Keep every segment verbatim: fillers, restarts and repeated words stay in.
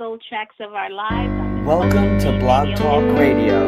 soul tracks of our lives. On Welcome to Blog Radio Talk Network. Radio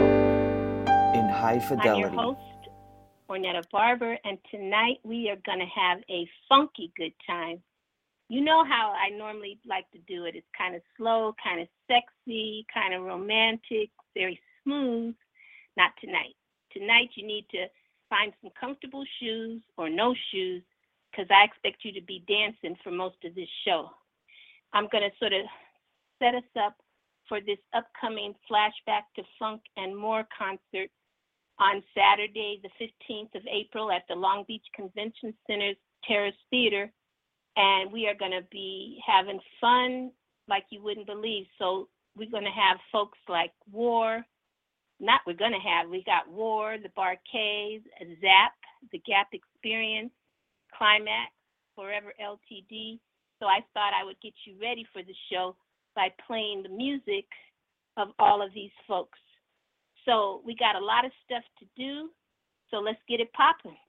in high I'm your fidelity. host, Ornetta Barber, and tonight we are going to have a funky good time. You know how I normally like to do it. It's kind of slow, kind of sexy, kind of romantic, very smooth. Not tonight. Tonight you need to find some comfortable shoes or no shoes, because I expect you to be dancing for most of this show. I'm going to sort of set us up for this upcoming Flashback to Funk and More concert on Saturday, the fifteenth of April at the Long Beach Convention Center's Terrace Theater. And we are going to be having fun like you wouldn't believe. So we're going to have folks like War, not we're going to have, we got War, the Bar-Kays, Zap, the Gap Experience, Climax, Forever L T D. So I thought I would get you ready for the show by playing the music of all of these folks. So we got a lot of stuff to do, so let's get it popping.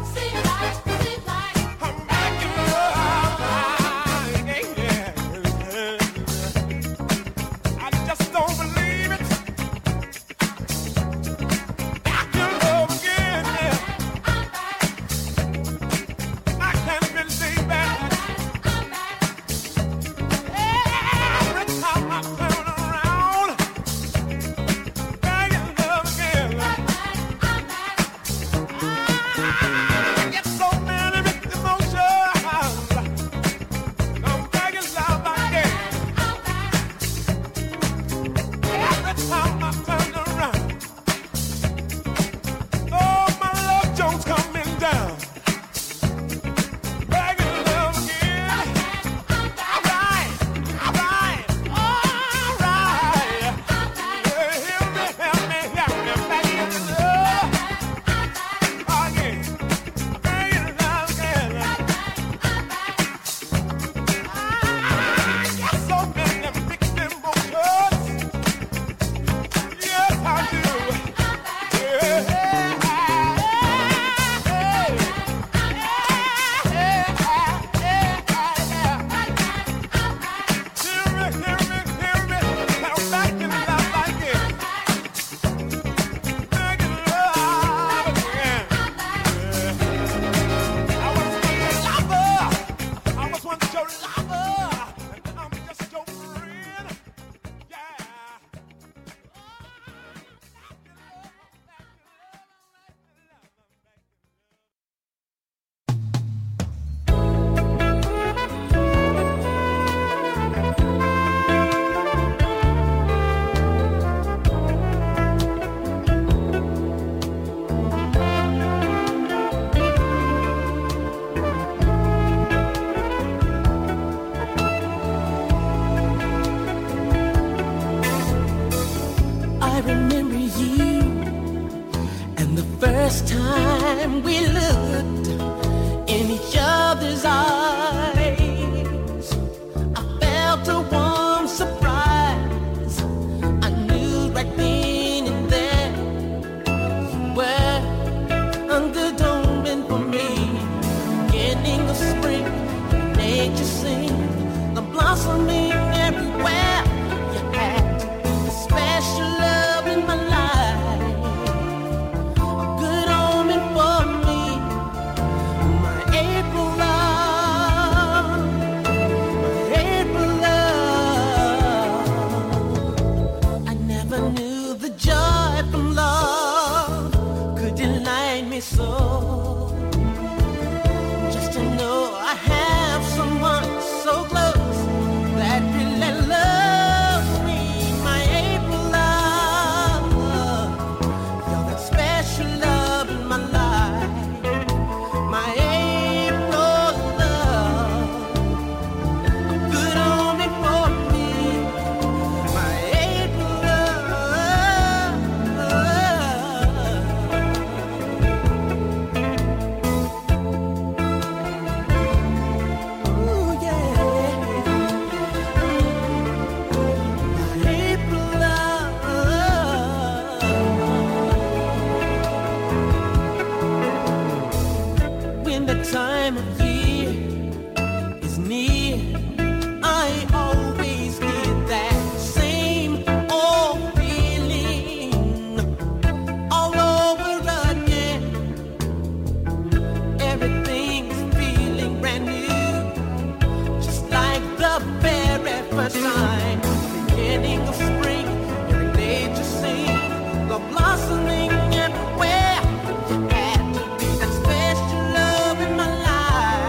Yeah. The first time we looked in each other's eyes, I felt a warm surprise. I knew right then and there you were a good omen for me. Beginning of spring, nature sing, the blossoming everywhere. You had a special love in my life, a good omen for me, my April love, my April love. I never knew the joy from love could delight me so. Just to know I have someone so close that really loves me, my April love. You're that special love in my life, my April love. A good omen for me, my April love. Ooh, yeah. My April love. When the time of year is near, I always get that same old feeling all over again. Everything's feeling brand new, just like the very first time. Beginning of spring, every day just sing, the blossoming everywhere. You had to be that special love in my life.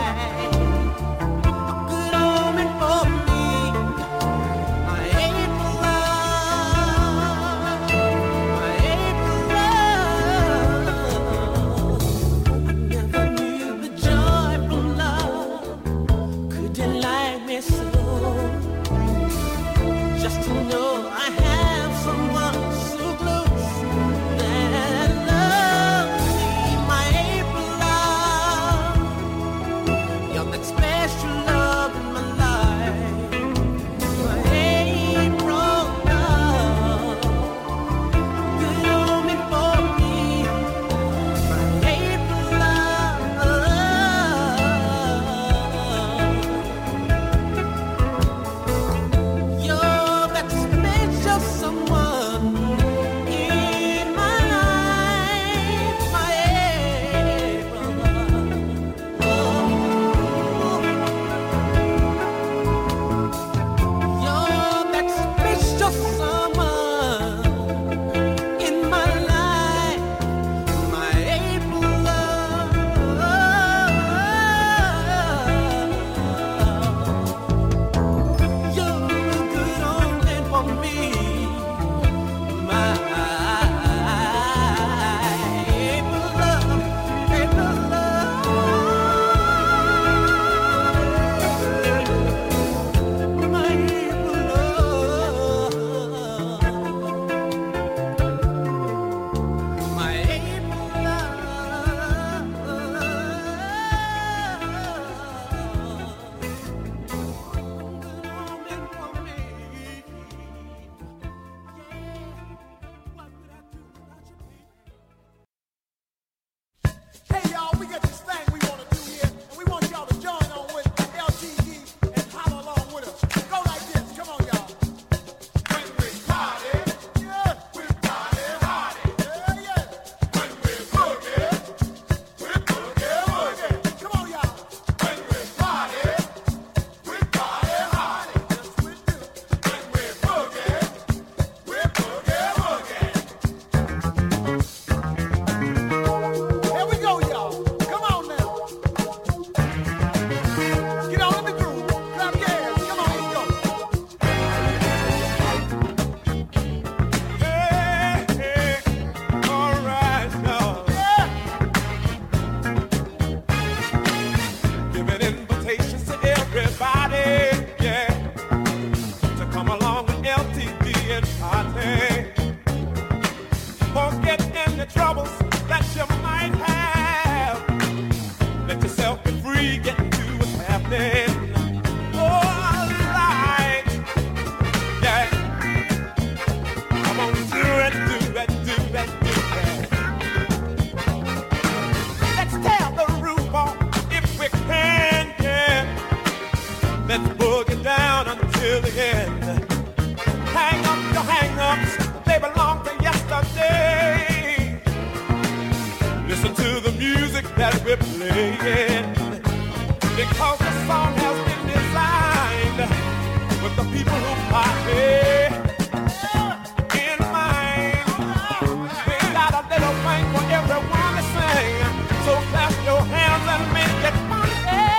Listen to the music that we're playing, because the song has been designed with the people who party in mind. We got a little thing for everyone to sing, so clap your hands and make it funky.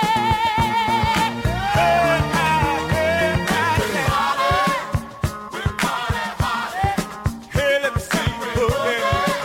Hey, hey, hey, hey. Hey, let me see you boogie.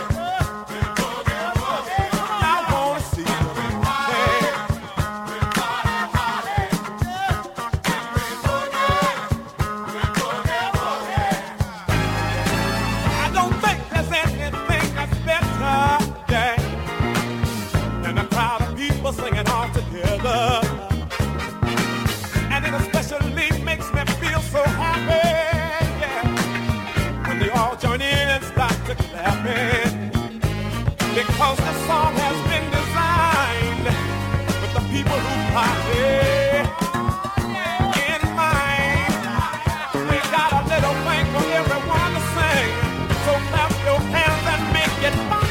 Singing all together, and it especially makes me feel so happy, yeah, when they all join in and start to clapping, because the song has been designed with the people who party in mind. We got a little thing for everyone to sing, so clap your hands and make it fun.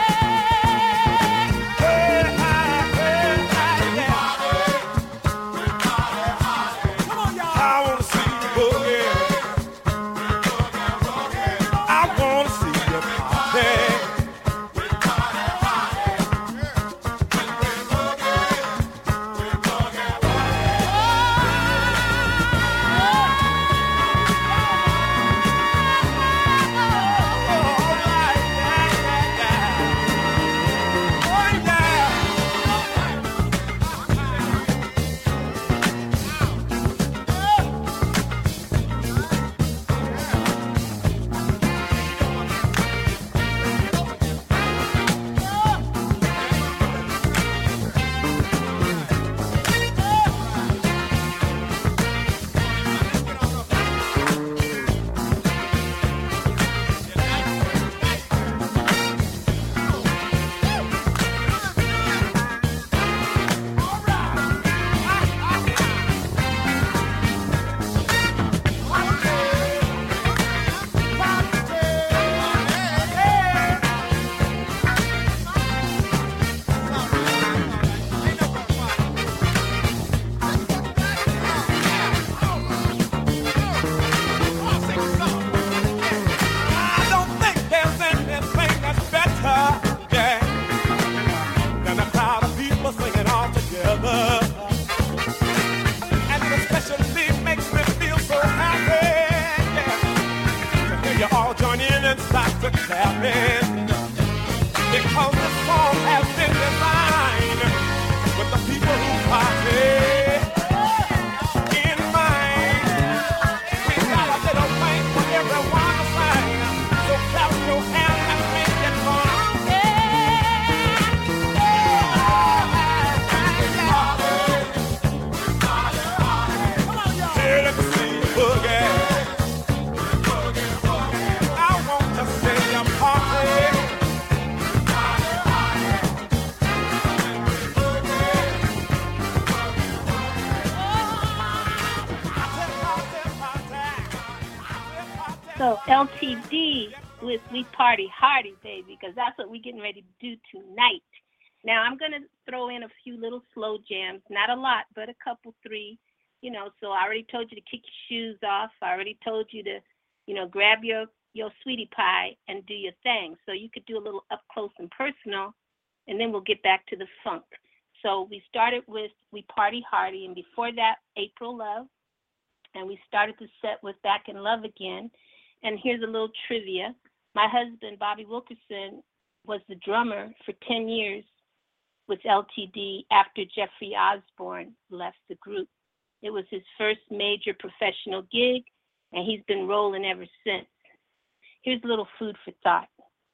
So L T D with We Party Hardy, baby, because that's what we're getting ready to do tonight. Now, I'm going to throw in a few little slow jams, not a lot, but a couple, three, you know, so I already told you to kick your shoes off. I already told you to, you know, grab your, your sweetie pie and do your thing. So you could do a little up close and personal, and then we'll get back to the funk. So we started with We Party Hardy, and before that, April Love, and we started the set with Back in Love Again. And here's a little trivia. My husband, Bobby Wilkerson, was the drummer for ten years with L T D after Jeffrey Osborne left the group. It was his first major professional gig, and he's been rolling ever since. Here's a little food for thought.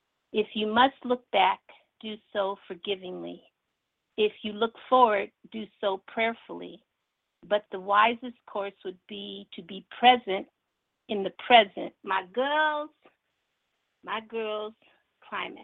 If you must look back, do so forgivingly. If you look forward, do so prayerfully. But the wisest course would be to be present in the present. My girls, my girls, climax.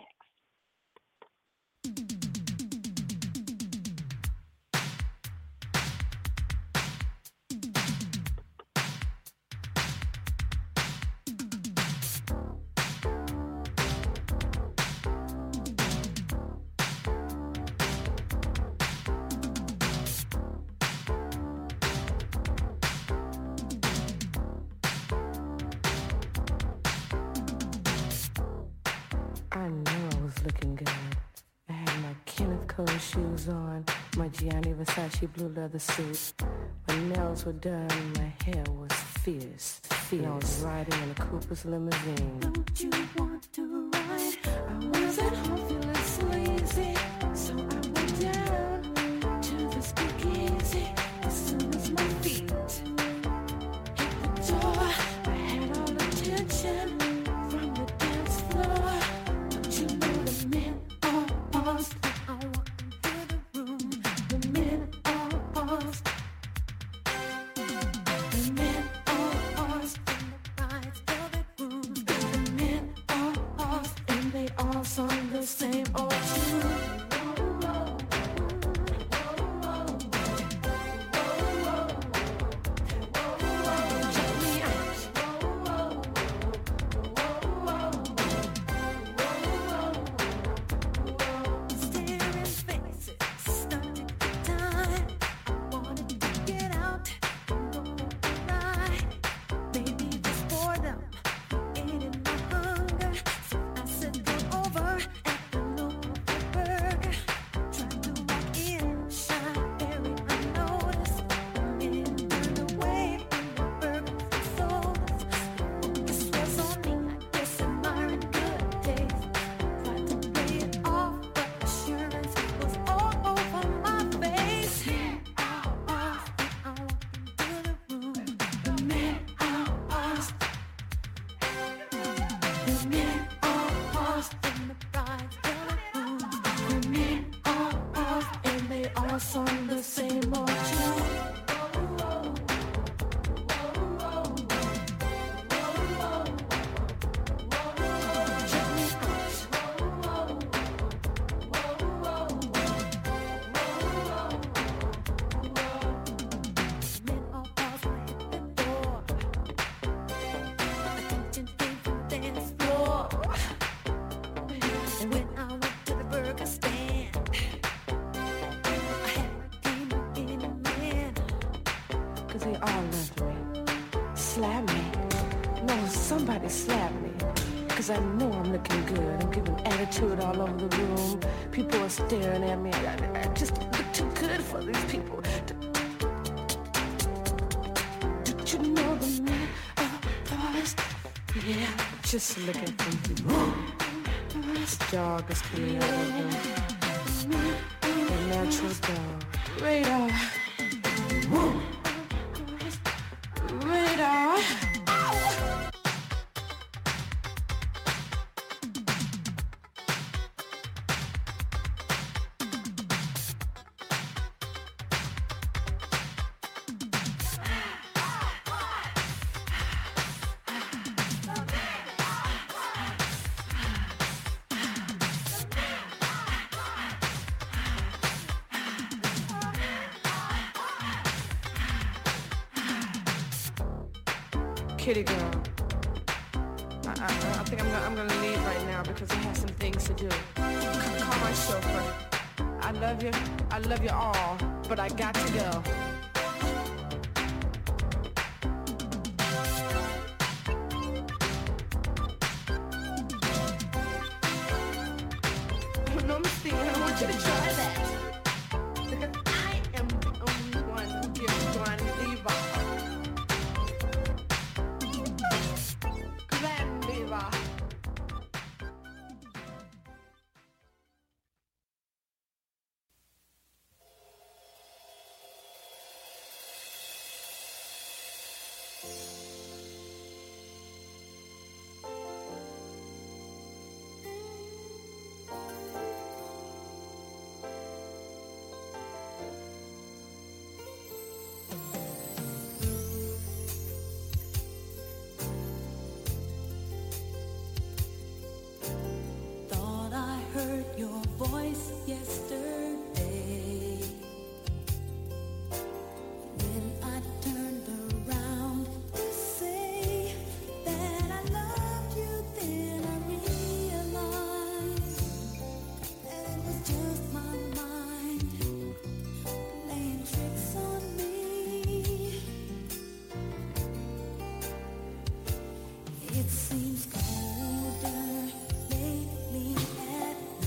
looking good. I had my Kenneth Cole shoes on, my Gianni Versace blue leather suit. My nails were done, my hair was fierce, fierce. I was riding in a Cooper's limousine. Don't you want to ride? I was at home feeling sleazy, so I went down to the speakeasy. As soon as my feet hit the door, I had all attention from the dance floor. Don't you know the men are paused when I walk into the room? The men are paused. The men are paused in the bride's velvet room. The men are paused and they all sung the same old tune. I know I'm looking good. I'm giving attitude all over the room. People are staring at me. I, I just look too good for these people. Did you know the men are paused? Yeah, just looking for you. Joggers coming out of them. A natural dog. Radar. Radar. Kitty girl, I, I, I think I'm gonna, I'm gonna leave right now because I have some things to do. Call, call my chauffeur. I love you, I love you all, but I got to go. No mistake, I want you to try that. I am the only one who gives one diva. It seems colder lately at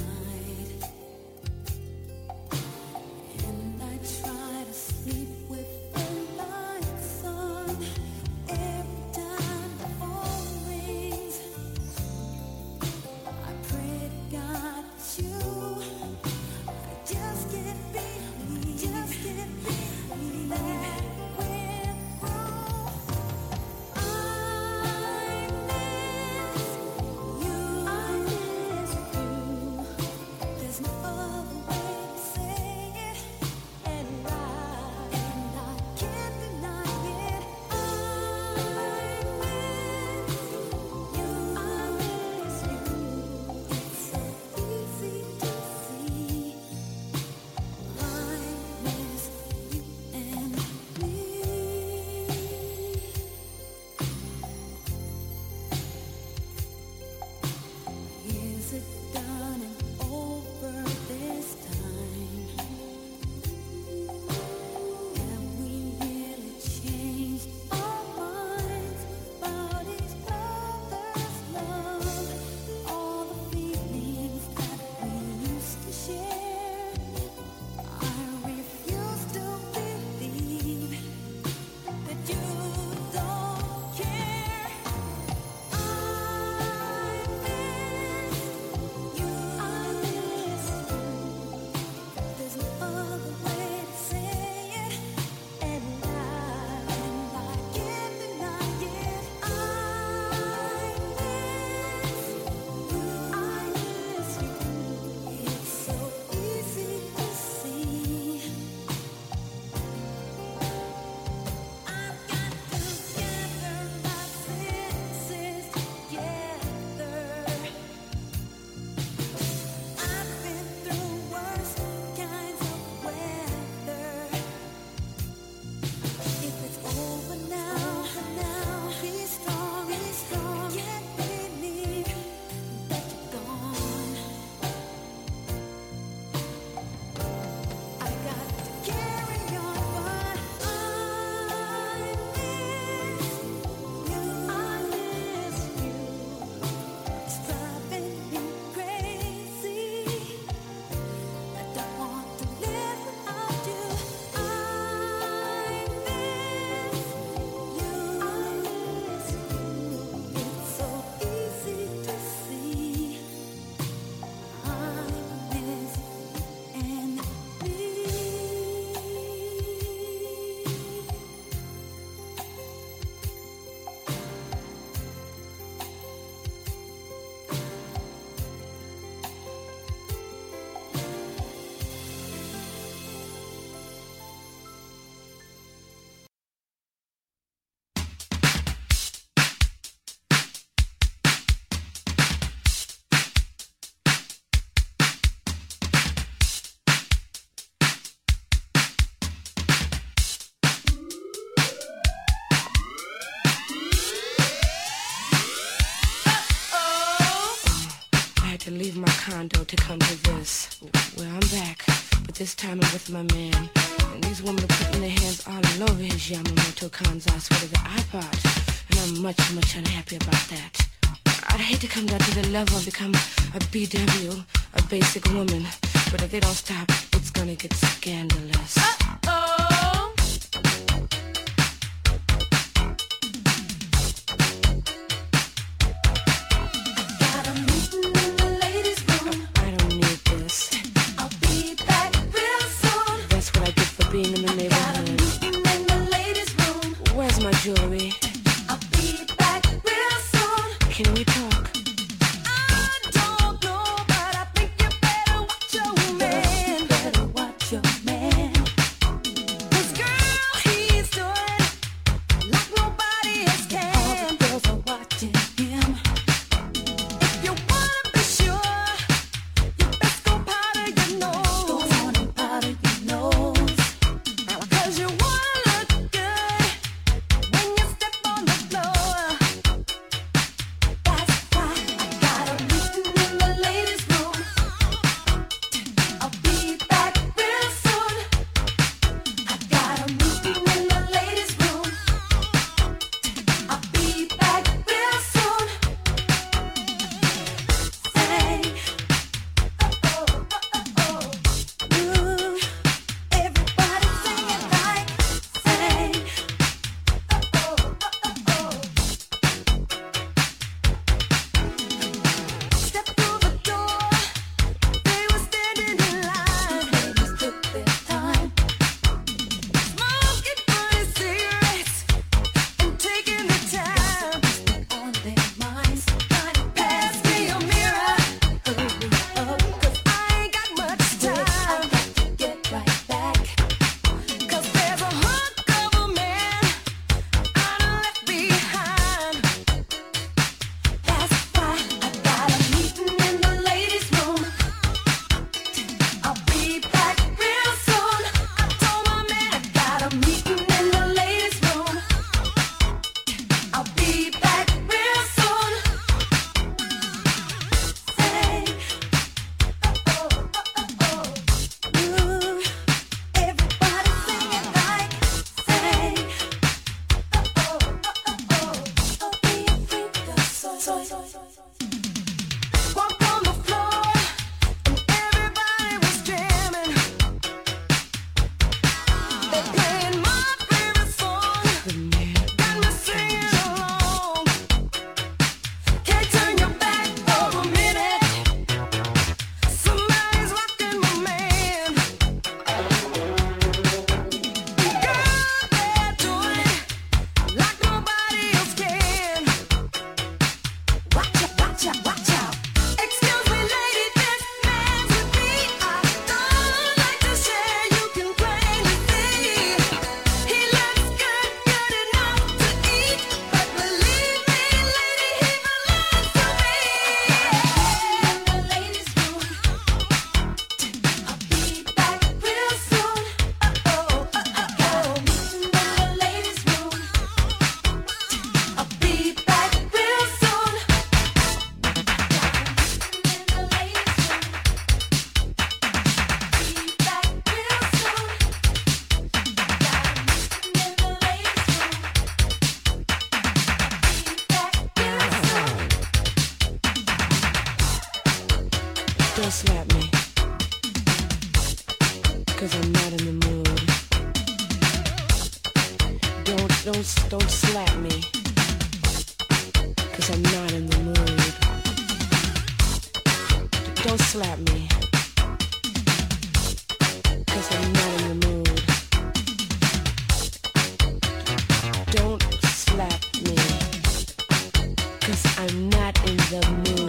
To leave my condo to come to this. Well, I'm back, but this time I'm with my man. And these women are putting their hands all over his Yamamoto Kanzai sweater, the iPod. And I'm much, much unhappy about that. I'd hate to come down to the level and become a B W, a basic woman. But if they don't stop, it's gonna get scandalous. Uh-oh! Being in the neighborhood. In the ladies' room. Where's my jewelry? I'll be back real soon. Can we talk? I don't know, but I think you better watch your man. You better watch your man. Cause I'm not in the mood. Don't, don't, don't slap me. Cause I'm not in the mood. Don't slap me. Cause I'm not in the mood. Don't slap me. Cause I'm not in the mood.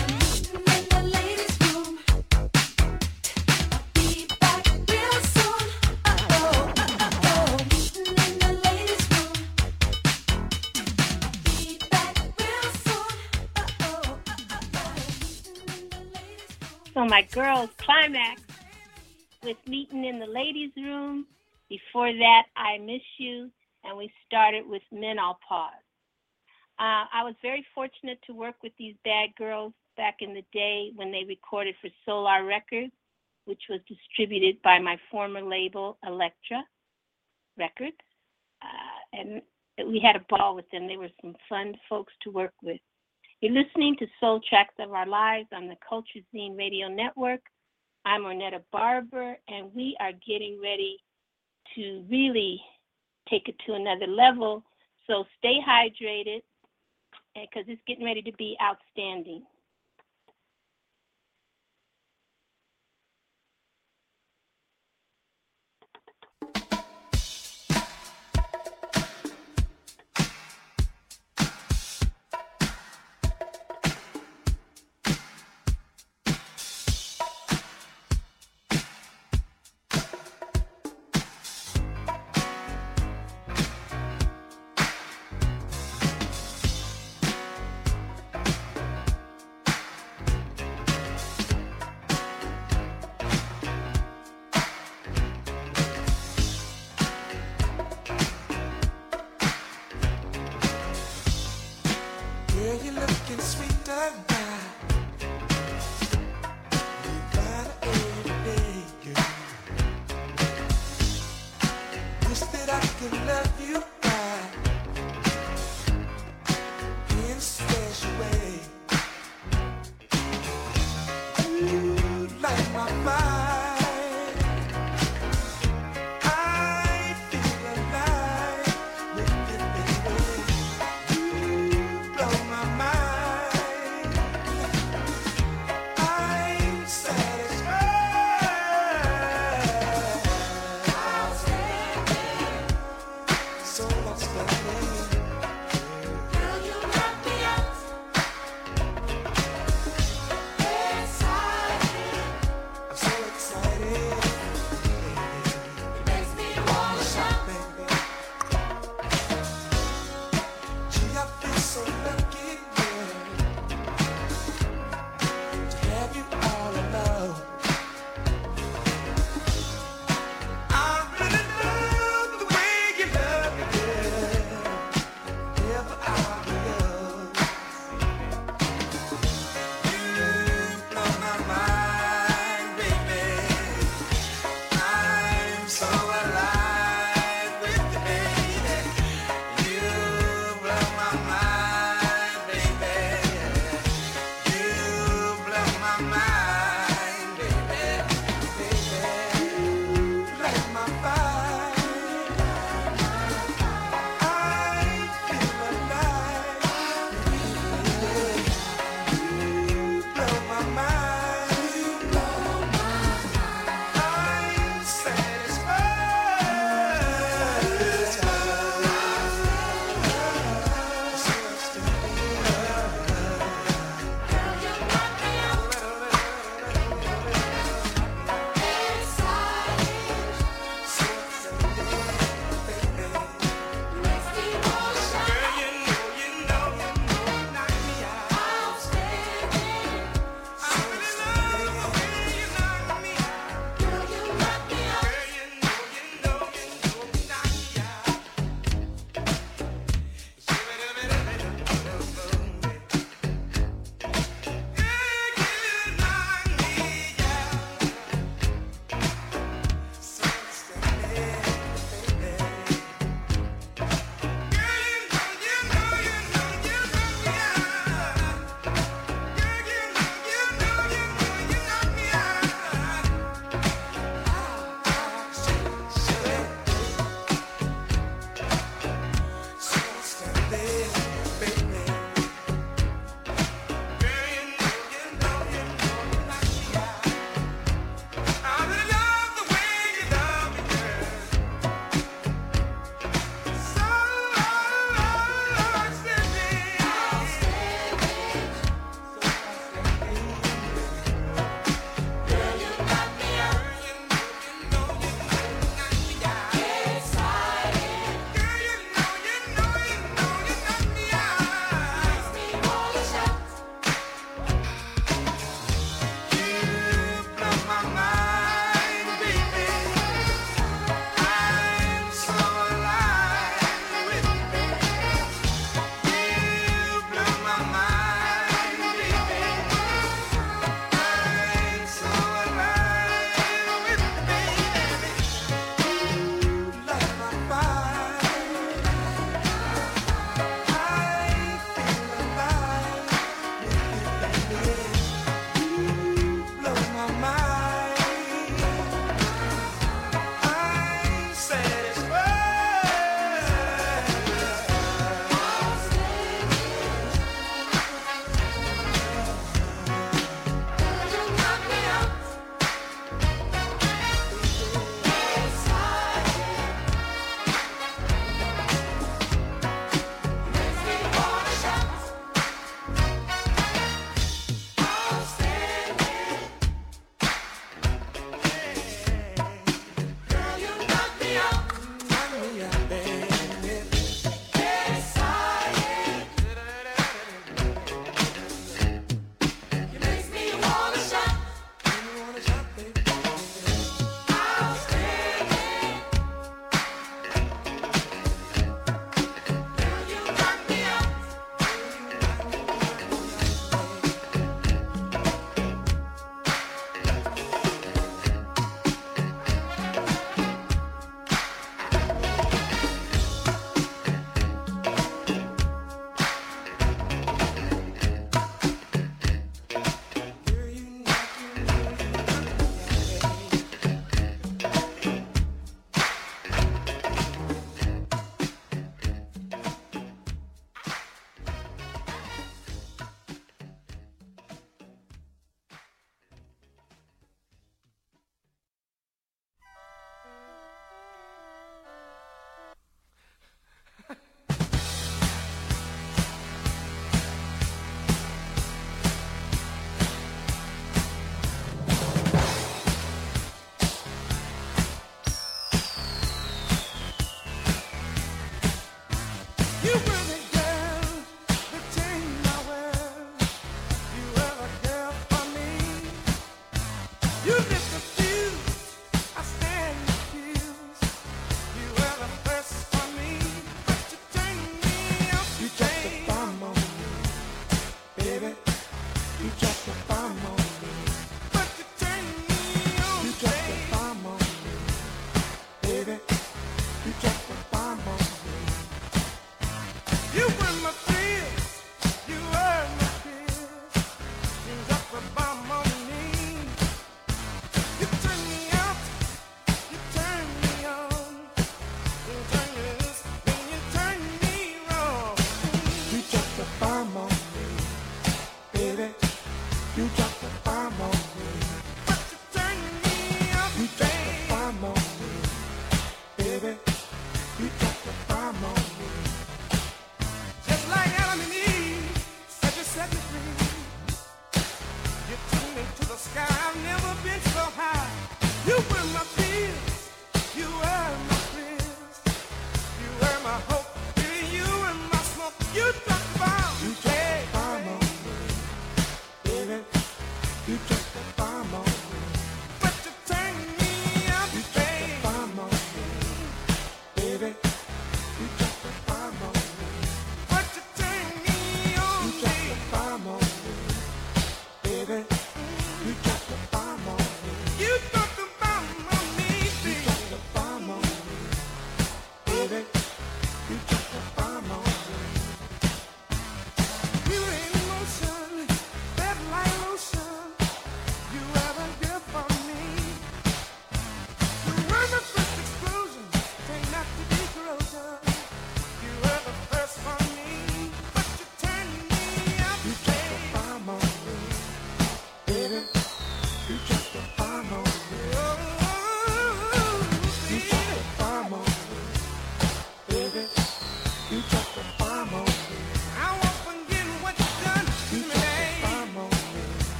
So my girls climax with Meeting in the Ladies' Room. Before that, I Miss You, and we started with Menopause. Uh, I was very fortunate to work with these bad girls back in the day when they recorded for Solar Records, which was distributed by my former label, Elektra Records. Uh, and we had a ball with them. They were some fun folks to work with. You're listening to Soul Tracks of Our Lives on the Culture Zine Radio Network. I'm Ornetta Barber, and we are getting ready to really take it to another level. So stay hydrated, because it's getting ready to be outstanding.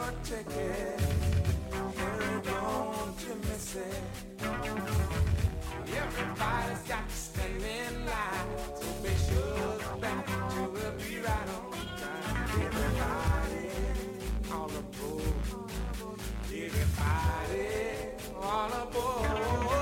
your ticket. Hurry on to miss it. Everybody's got to stand in line, so make sure the back you will be right on time. Everybody all aboard. Everybody all aboard.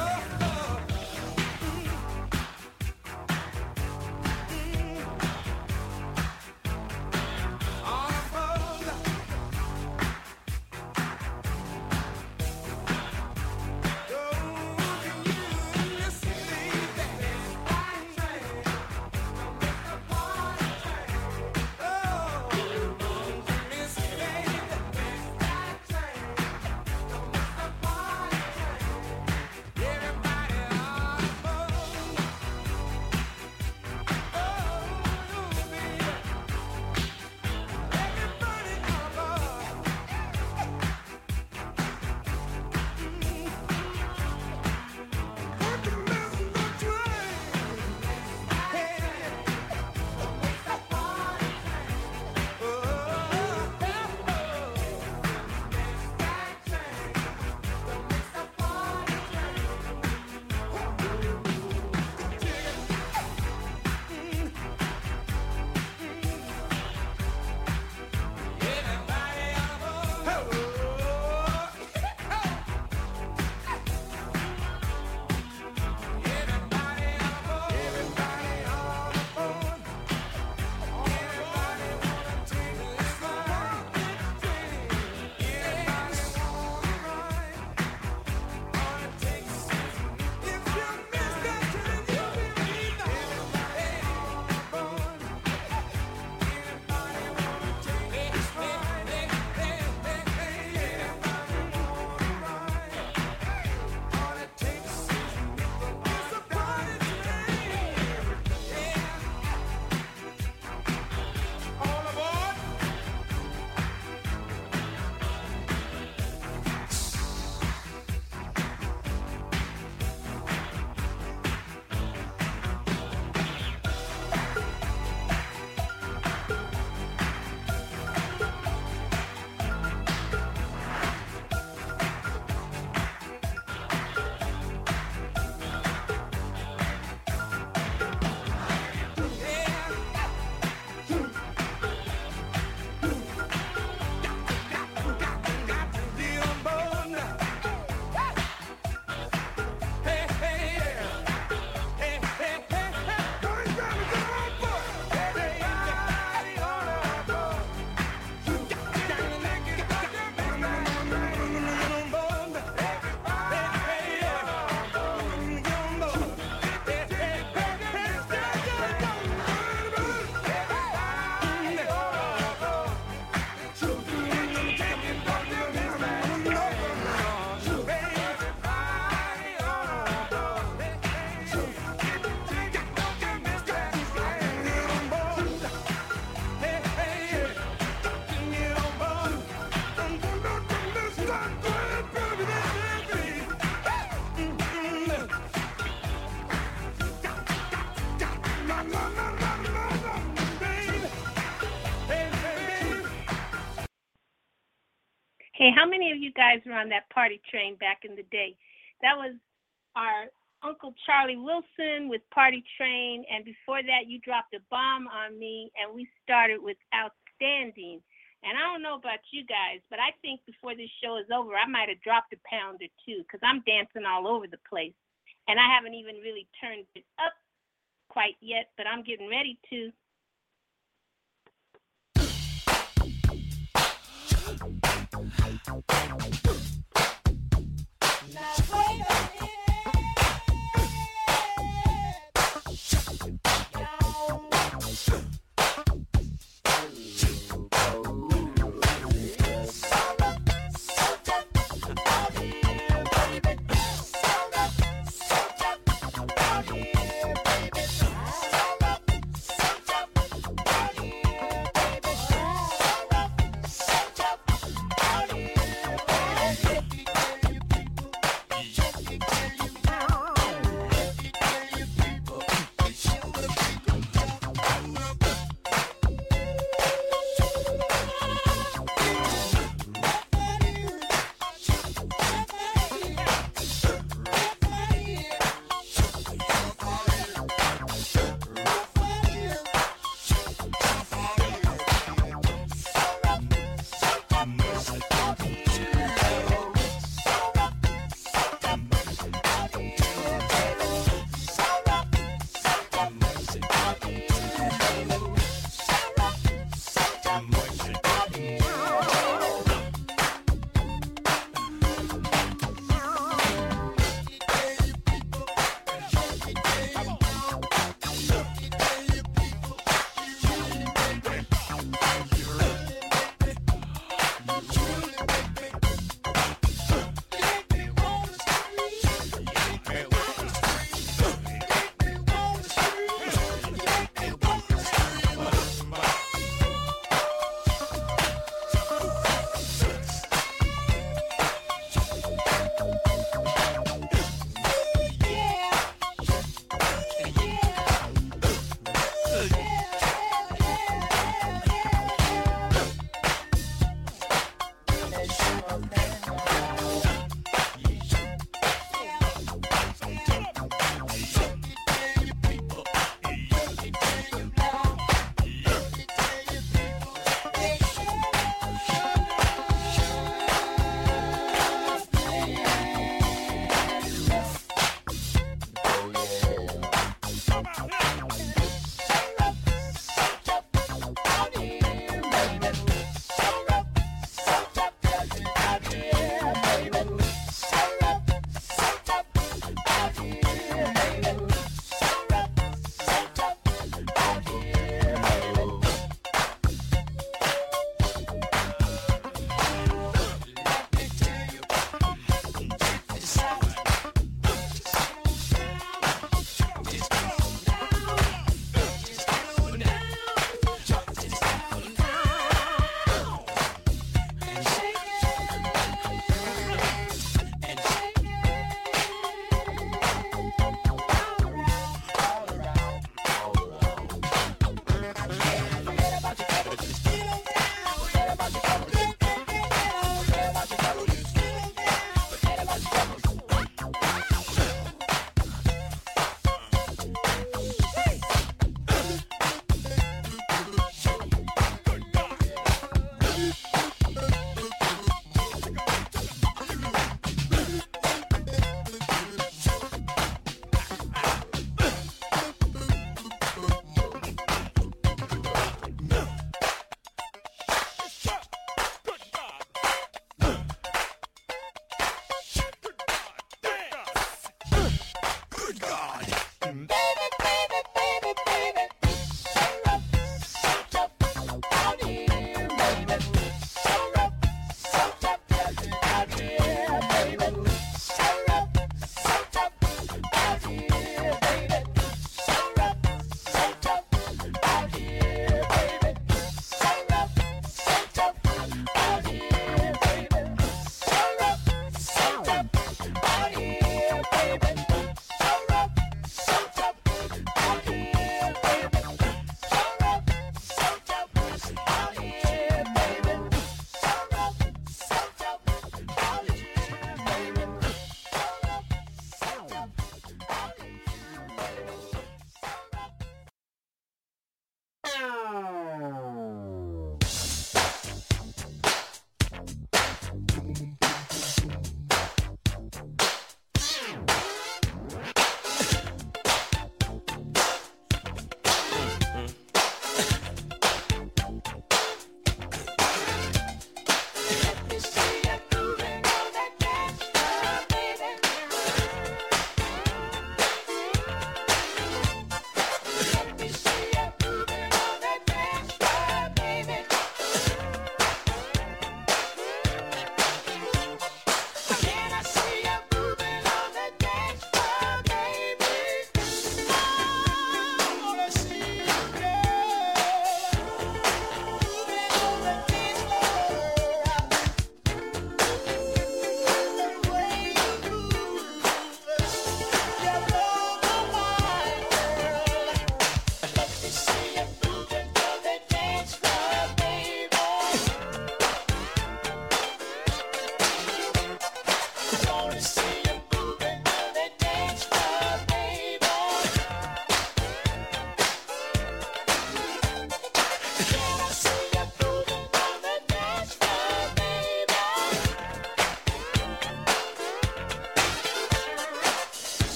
Hey, how many of you guys were on that party train back in the day? That was our Uncle Charlie Wilson with Party Train, and before that you dropped a bomb on me, and we started with Outstanding. And I don't know about you guys, but I think before this show is over, I might have dropped a pound or two, because I'm dancing all over the place. And I haven't even really turned it up quite yet, but I'm getting ready to. Now wait a minute. Yeah.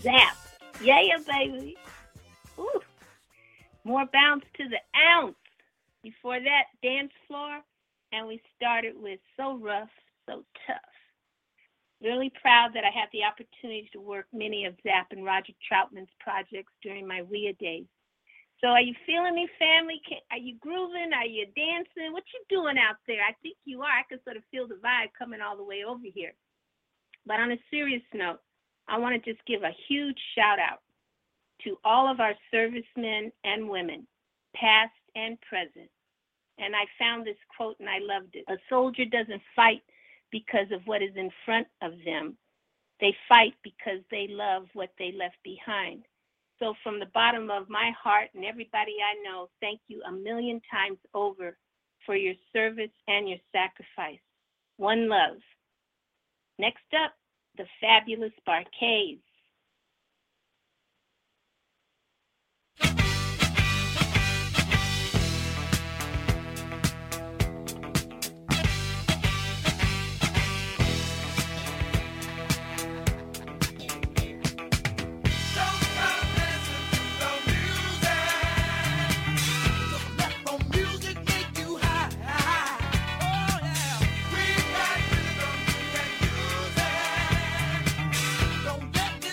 Zap. Yeah, yeah, baby. Ooh. More bounce to the ounce. Before that, dance floor. And we started with So Rough, So Tough. Really proud that I had the opportunity to work many of Zapp and Roger Troutman's projects during my W I A days. So are you feeling me, family? Can, are you grooving? Are you dancing? What you doing out there? I think you are. I can sort of feel the vibe coming all the way over here. But on a serious note, I want to just give a huge shout out to all of our servicemen and women, past and present. And I found this quote and I loved it. A soldier doesn't fight because of what is in front of them. They fight because they love what they left behind. So from the bottom of my heart and everybody I know, thank you a million times over for your service and your sacrifice. One love. Next up, the fabulous Bar-Kays. Don't get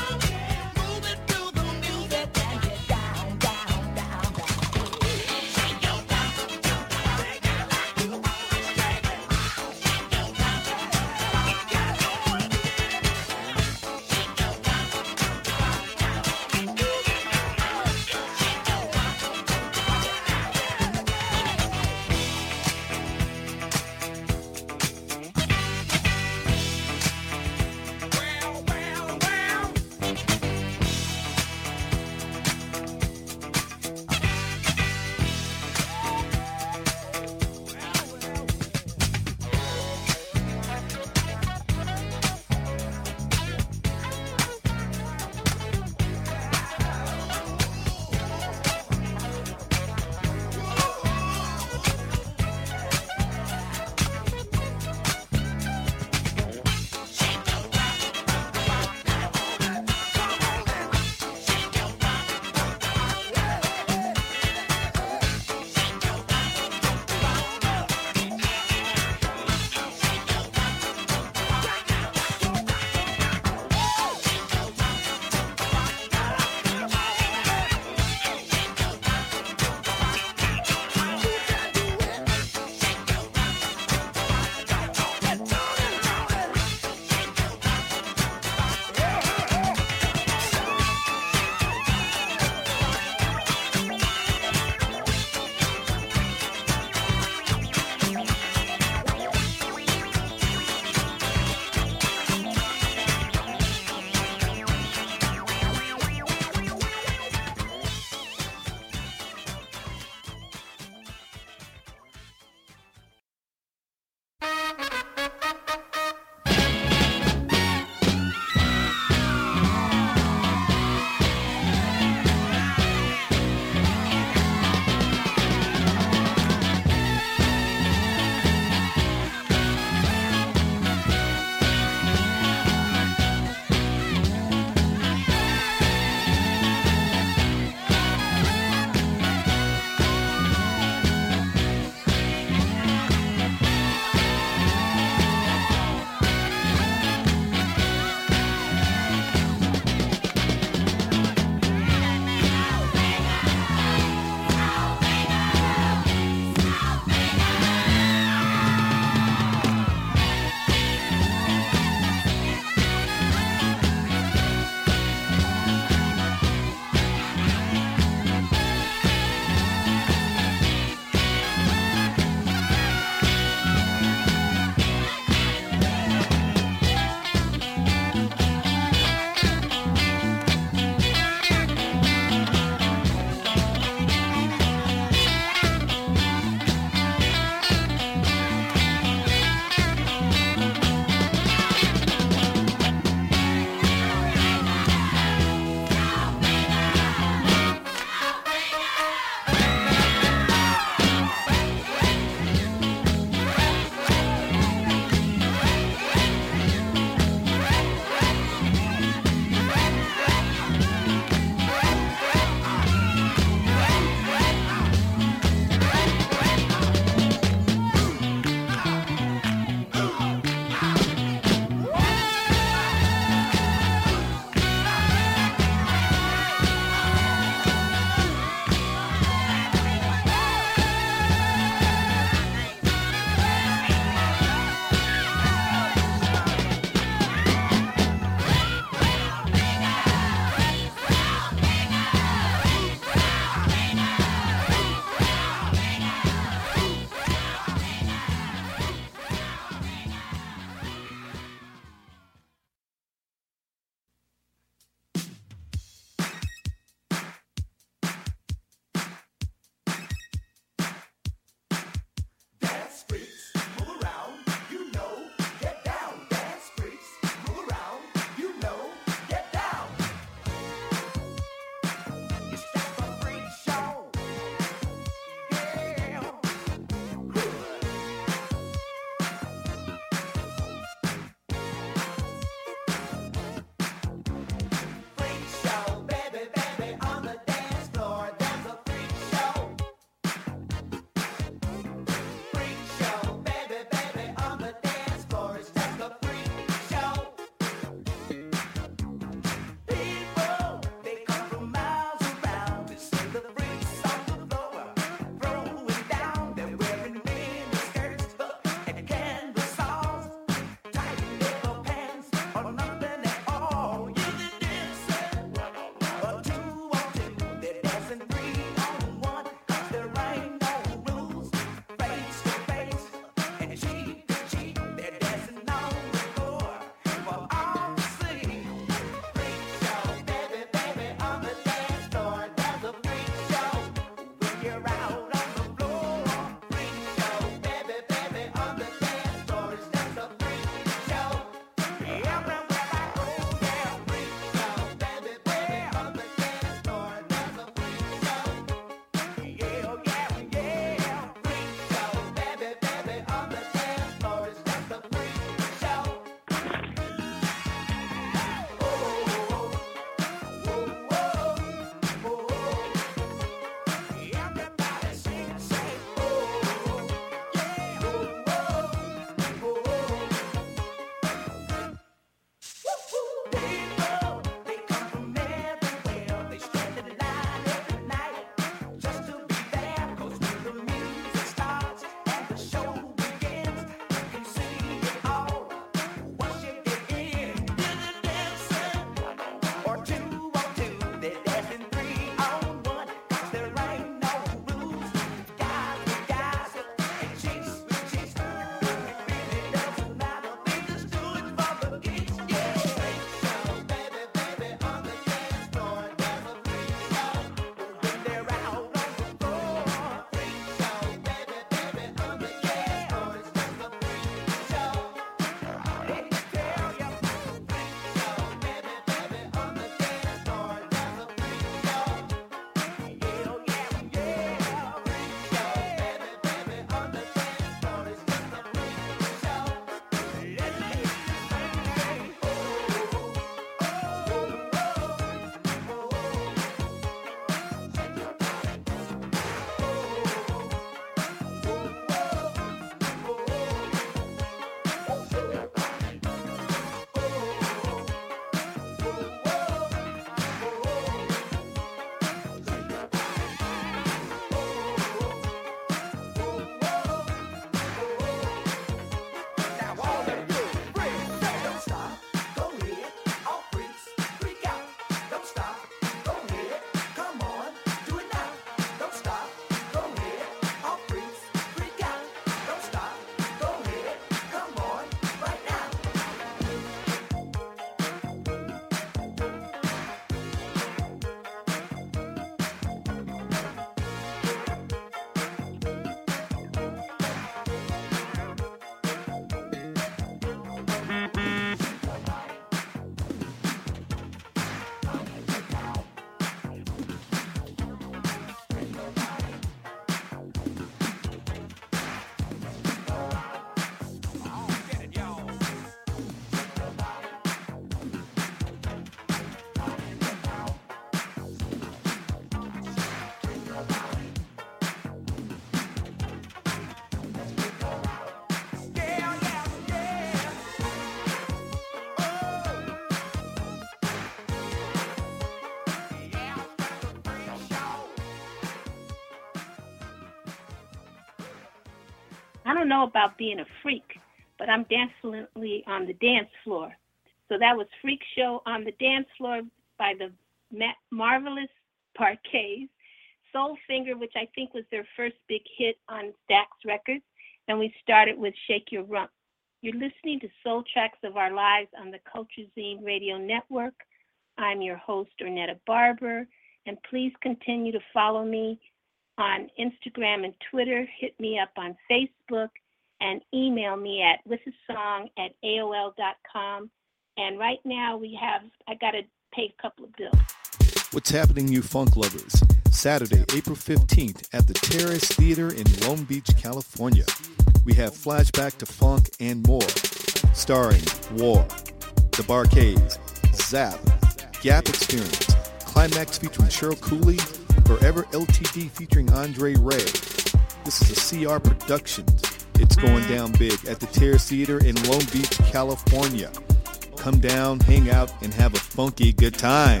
I don't know about being a freak, but I'm definitely on the dance floor. So that was Freak Show on the Dance Floor by the Ma- Marvelous Parquets. Soul Finger, which I think was their first big hit on Stax Records. And we started with Shake Your Rump. You're listening to Soul Tracks of Our Lives on the Culture Zine Radio Network. I'm your host, Ornetta Barber. And please continue to follow me on Instagram and Twitter. Hit me up on Facebook and email me at withasong at A O L dot com. And right now we have, I got to pay a couple of bills. What's happening, you funk lovers? Saturday, April fifteenth at the Terrace Theater in Long Beach, California. We have Flashback to Funk and more. Starring War, The Bar-Kays, Zap, Gap Experience, Climax featuring Cheryl Cooley, Forever L T D featuring Andre Ray. This is a C R Productions. It's going down big at the Terrace Theater in Long Beach, California. Come down, hang out, and have a funky good time.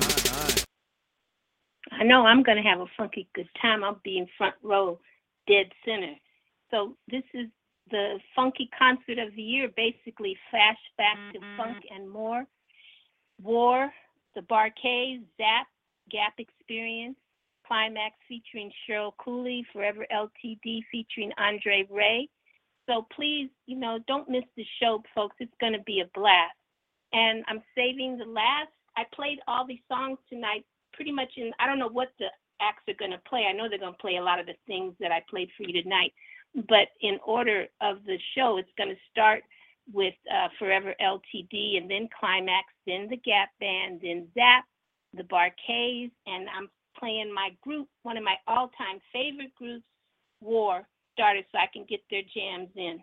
I know I'm going to have a funky good time. I'll be in front row, dead center. So this is the funky concert of the year, basically Flashback to Funk and more. War, The Bar-Kays, Zap, Gap Experience, Climax featuring Cheryl Cooley, Forever L T D featuring Andre Ray. So please, you know, don't miss the show, folks. It's going to be a blast. And I'm saving the last. I played all these songs tonight pretty much in, I don't know what the acts are going to play. I know they're going to play a lot of the things that I played for you tonight. But in order of the show, it's going to start with uh, Forever L T D and then Climax, then the Gap Band, then Zap, the Bar-Kays, and I'm playing my group, one of my all-time favorite groups, War, started so I can get their jams in.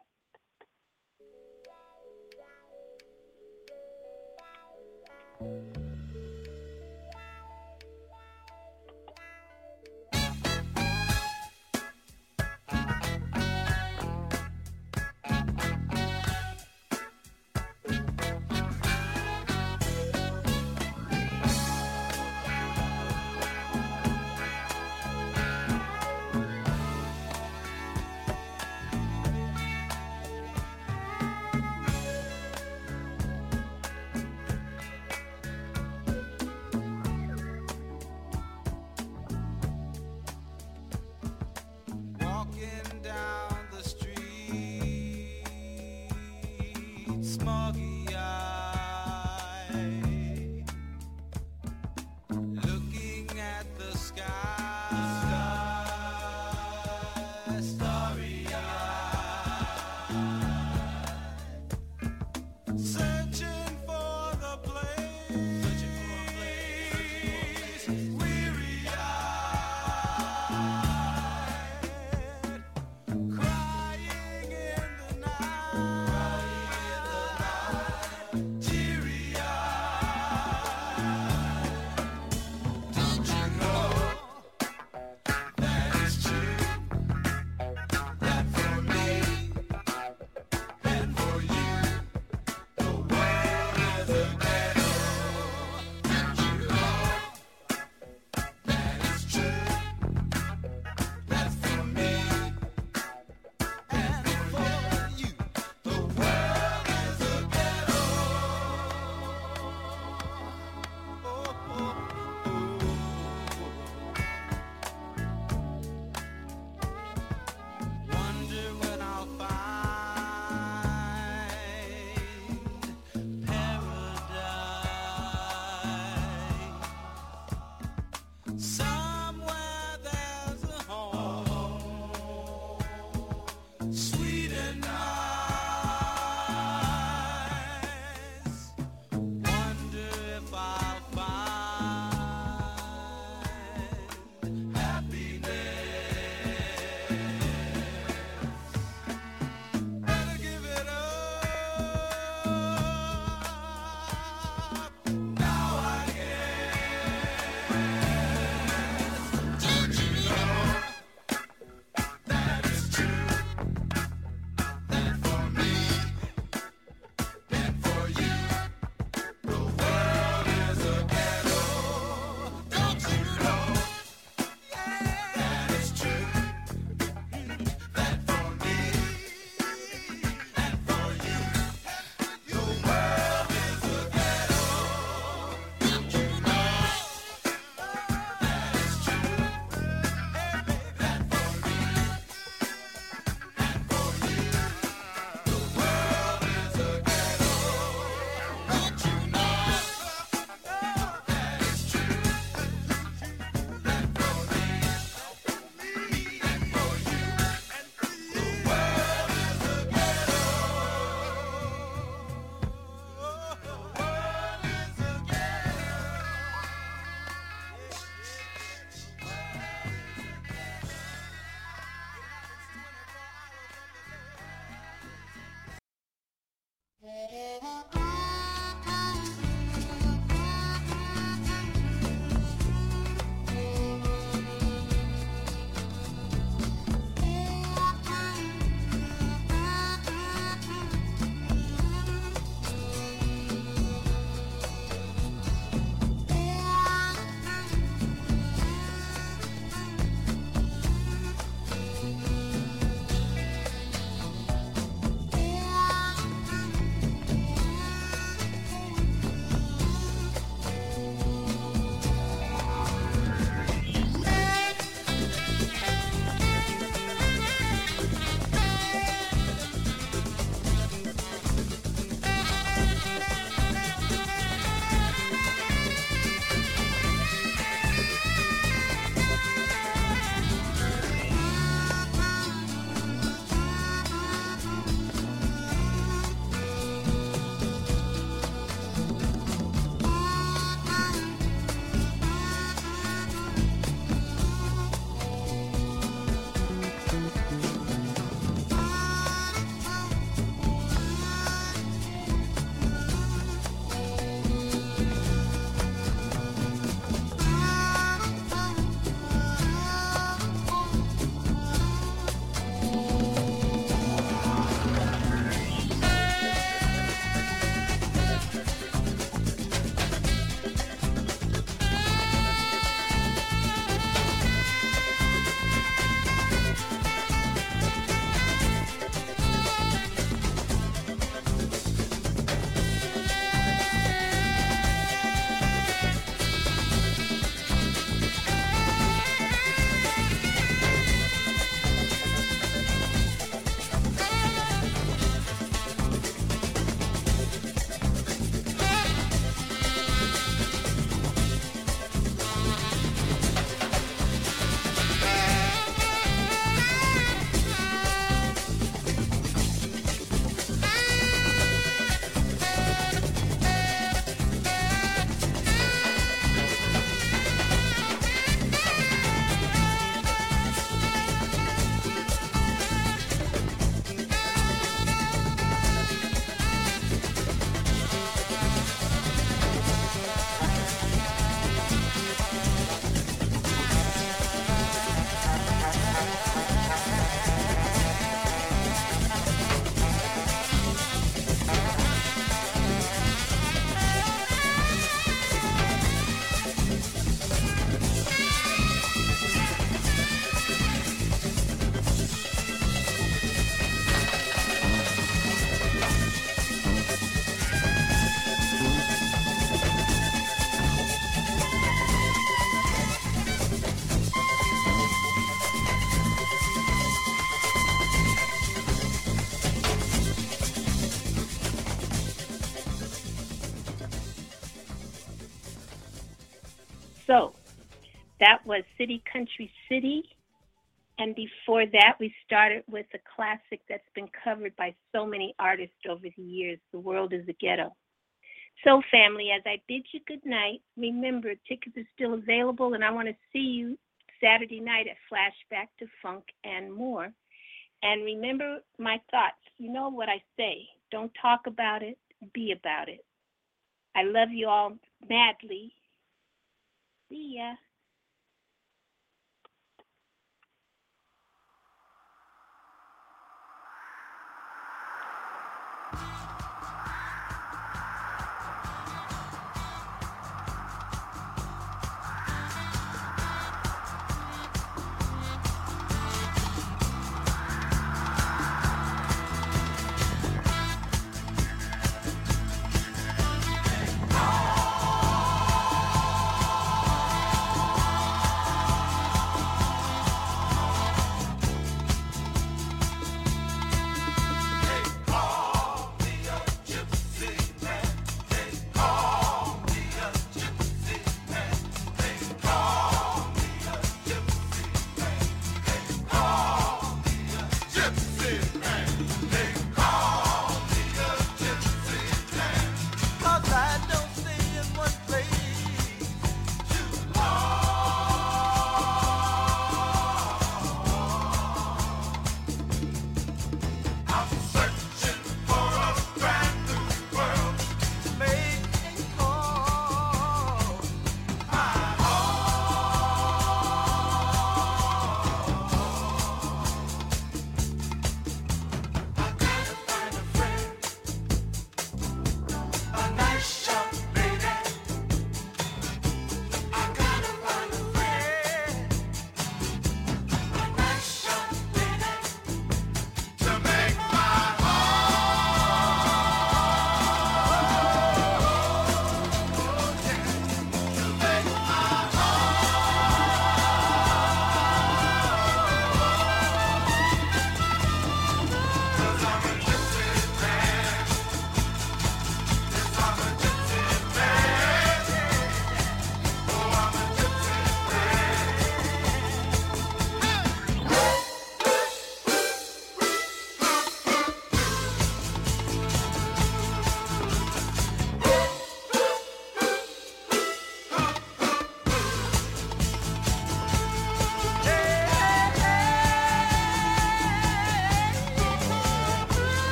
that was City Country City. And before that, we started with a classic that's been covered by so many artists over the years, The World is a Ghetto. So, family, as I bid you good night, remember, tickets are still available, and I want to see you Saturday night at Flashback to Funk and More. And remember my thoughts. You know what I say. Don't talk about it. Be about it. I love you all madly. See ya.